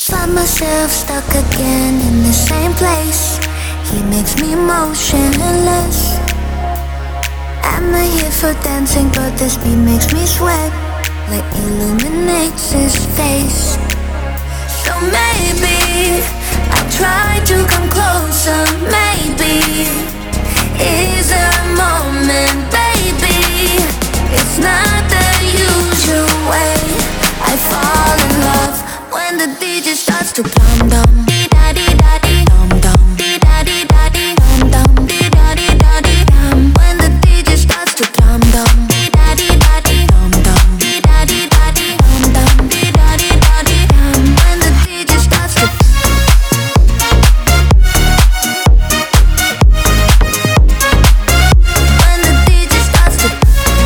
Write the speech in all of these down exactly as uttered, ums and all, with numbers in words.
Find myself stuck again in the same place. He makes me motionless. I'm not here for dancing, but this beat makes me sweat, like illuminates his face. So maybe I try to come closer. Maybe is a moment, baby. It's not the usual way. I fall in love when the D J starts to dum dum, dee da dee da dee dum dum, dee da dee da dee dum dum, dee da dee da dee dum. When the D J starts to dum dum, dee da dee da dee dum dum, dee da dee da dee dum dum, dee da dee da dee dum. When the D J starts to When the D J starts to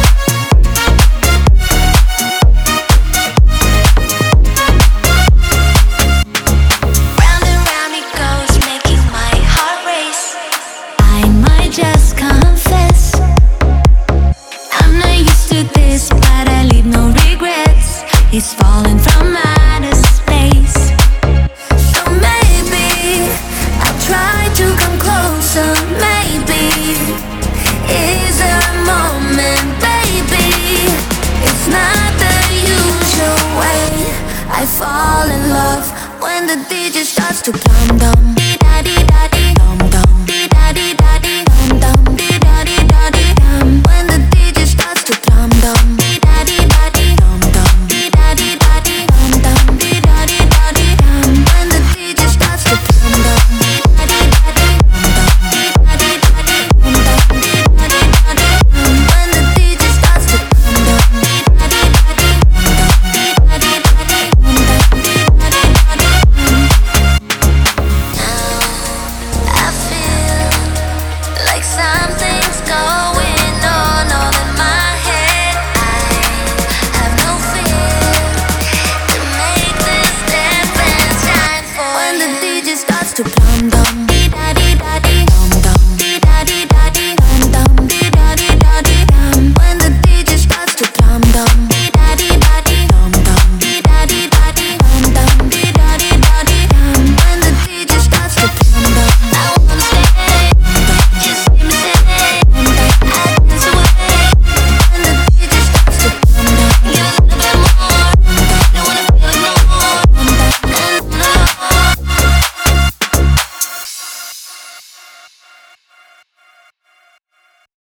round and round it goes, making my heart race. I might just confess, I'm not used to this, but I leave no regrets. He's falling from outer space. So maybe I'll try to come closer. Maybe is a moment, baby. It's not the usual way. I fall in love when the D J starts to dum dum.